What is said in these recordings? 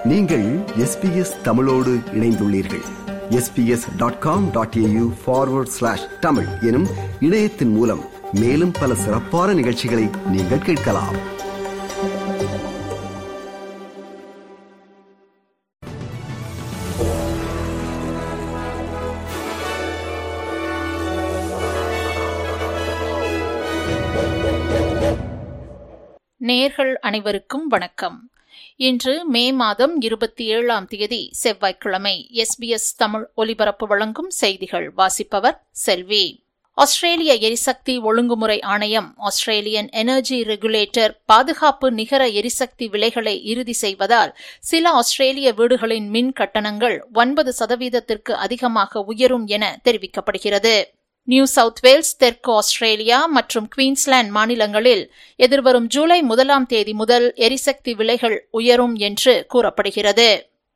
நீங்கள் SBS தமிழோடு இணைந்துள்ளீர்கள். sbs.com.au/tamil எனும் இணையத்தின் மூலம் மேலும் பல சிறப்பான நிகழ்ச்சிகளை நீங்கள் கேட்கலாம். நேயர்கள் அனைவருக்கும் வணக்கம். இன்று மே மாதம் 27 செவ்வாய்க்கிழமை. SBS தமிழ் ஒலிபரப்பு வழங்கும் செய்திகள் வாசிப்பவர் செல்வி. ஆஸ்திரேலிய எரிசக்தி ஒழுங்குமுறை ஆணையம் ஆஸ்திரேலியன் எனர்ஜி ரெகுலேட்டர் பாதுகாப்பு நிகர எரிசக்தி விலைகளை இறுதி செய்வதால் சில ஆஸ்திரேலிய வீடுகளின் மின் கட்டணங்கள் 9% அதிகமாக உயரும் என தெரிவிக்கப்படுகிறது. நியூ சவுத் வேல்ஸ், தெற்கு ஆஸ்திரேலியா மற்றும் குயின்ஸ்லாந்து மாநிலங்களில் எதிர்வரும் ஜூலை 1 முதல் எரிசக்தி விலைகள் உயரும் என்று கூறப்படுகிறது.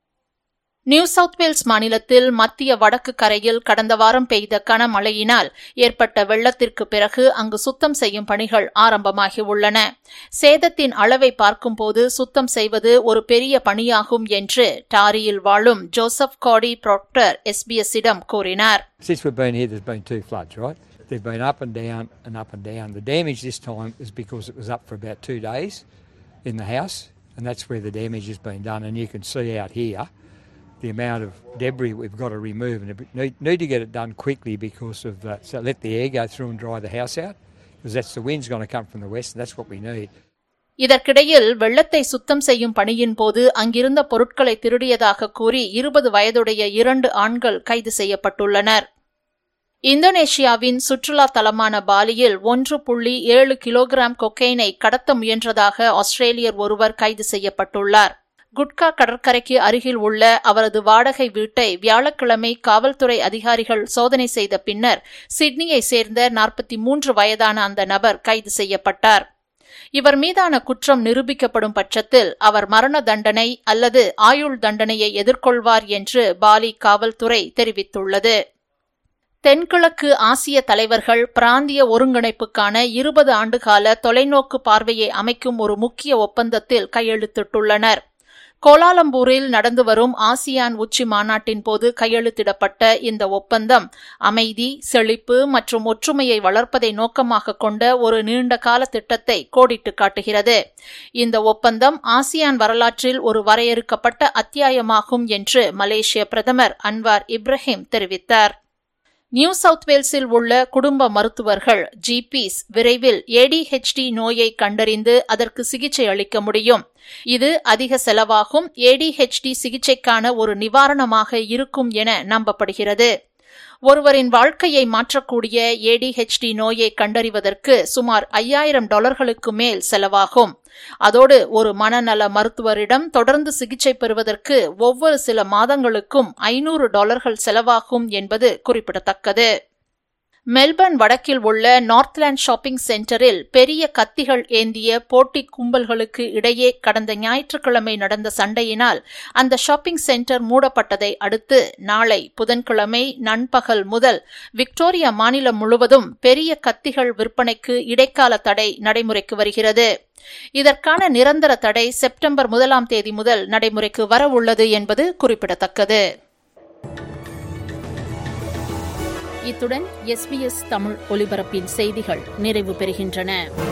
நியூ சவுத் வேல்ஸ் மாநிலத்தில் மத்திய வடக்கு கரையில் கடந்த வாரம் பெய்த கனமழையினால் ஏற்பட்ட வெள்ளத்திற்கு பிறகு அங்கு சுத்தம் செய்யும் பணிகள் ஆரம்பமாகியுள்ளன. சேதத்தின் அளவை பார்க்கும்போது சுத்தம் செய்வது ஒரு பெரிய பணியாகும் என்று டாரியில் வாழும் ஜோசப் காடி ப்ராக்டர் SBS-இடம் கூறினார். Since we've been here, there's been 2 floods, right? They've been up and down and up and down. The damage this time is because it was up for about 2 days in the house, and that's where the damage has been done. And you can see out here the amount of debris we've got to remove, and need to get it done quickly because of so let the air go through and dry the house out, because that's the wind's going to come from the west, and that's what we need. இதற்கிடையில் வெள்ளத்தை சுத்தம் செய்யும் பணியின் போது அங்கிருந்த பொருட்களை திருடியதாக கூறி 20 வயதுடைய 2 ஆண்கள் கைது செய்யப்பட்டுள்ளனர். இந்தோனேஷியாவின் சுற்றுலா தலமான பாலியில் 1.7 கிலோகிராம் கொக்கைனை கடத்த முயன்றதாக ஆஸ்திரேலியர் ஒருவர் கைது செய்யப்பட்டுள்ளார். குட்கா கடற்கரைக்கு அருகில் உள்ள அவரது வாடகை வீட்டை வியாழக்கிழமை காவல்துறை அதிகாரிகள் சோதனை செய்த பின்னர் சிட்னியை சேர்ந்த 43 வயதான அந்த நபர் கைது செய்யப்பட்டார். இவர் மீதான குற்றம் நிரூபிக்கப்படும் பட்சத்தில் அவர் மரண தண்டனை அல்லது ஆயுள் தண்டனையை எதிர்கொள்வார் என்று பாலி காவல்துறை தெரிவித்துள்ளது. தென்கிழக்கு ஆசிய தலைவர்கள் பிராந்திய ஒருங்கிணைப்புக்கான 20 ஆண்டுகால தொலைநோக்கு பார்வையை அமைக்கும் ஒரு முக்கிய ஒப்பந்தத்தில் கையெழுத்திட்டுள்ளனர். கோலாலம்பூரில் நடந்து வரும் ஆசியான் உச்சி மாநாட்டின் போது கையெழுத்திடப்பட்ட இந்த ஒப்பந்தம் அமைதி, செழிப்பு மற்றும் ஒற்றுமையை வளர்ப்பதை நோக்கமாக கொண்ட ஒரு நீண்ட கால திட்டத்தை கோடிட்டு காட்டுகிறது. இந்த ஒப்பந்தம் ஆசியான் வரலாற்றில் ஒரு வரையறுக்கப்பட்ட அத்தியாயமாகும் என்று மலேசிய பிரதமர் அன்வார் இப்ராஹிம் தெரிவித்தார். நியூ சவுத் வேல்ஸில் உள்ள குடும்ப மருத்துவர்கள் GPs விரைவில் ADHD நோயை கண்டறிந்து அதற்கு சிகிச்சை அளிக்க முடியும். இது அதிக செலவாகும் ADHD சிகிச்சைக்கான ஒரு நிவாரணமாக இருக்கும் என நம்பப்படுகிறது. ஒருவரின் வாழ்க்கையை மாற்றக்கூடிய ADHD நோயை கண்டறிவதற்கு சுமார் $5000 மேல் செலவாகும். அதோடு ஒரு மனநல மருத்துவரிடம் தொடர்ந்து சிகிச்சை பெறுவதற்கு ஒவ்வொரு சில மாதங்களுக்கும் $500 செலவாகும் என்பது குறிப்பிடத்தக்கது. மெல்பர்ன் வடக்கில் உள்ள நார்த்லேண்ட் ஷாப்பிங் சென்டரில் பெரிய கத்திகள் ஏந்திய போட்டி கும்பல்களுக்கு இடையே கடந்த ஞாயிற்றுக்கிழமை நடந்த சண்டையினால் அந்த ஷாப்பிங் சென்டர் மூடப்பட்டதை அடுத்து நாளை புதன்கிழமை நண்பகல் முதல் விக்டோரியா மாநிலம் முழுவதும் பெரிய கத்திகள் விற்பனைக்கு இடைக்கால தடை நடைமுறைக்கு வருகிறது. இதற்கான நிரந்தர தடை செப்டம்பர் 1 முதல் நடைமுறைக்கு வரவுள்ளது என்பது குறிப்பிடத்தக்கது. இத்துடன் SBS தமிழ் ஒலிபரப்பின் செய்திகள் நிறைவு பெறுகின்றன.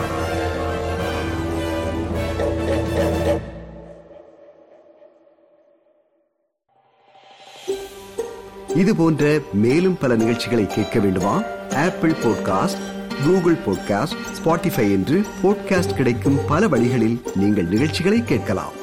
இது போன்ற மேலும் பல நிகழ்ச்சிகளை கேட்க வேண்டுமா? Apple podcast, Google podcast, Spotify என்று பாட்காஸ்ட் கிடைக்கும் பல வழிகளில் நீங்கள் நிகழ்ச்சிகளை கேட்கலாம்.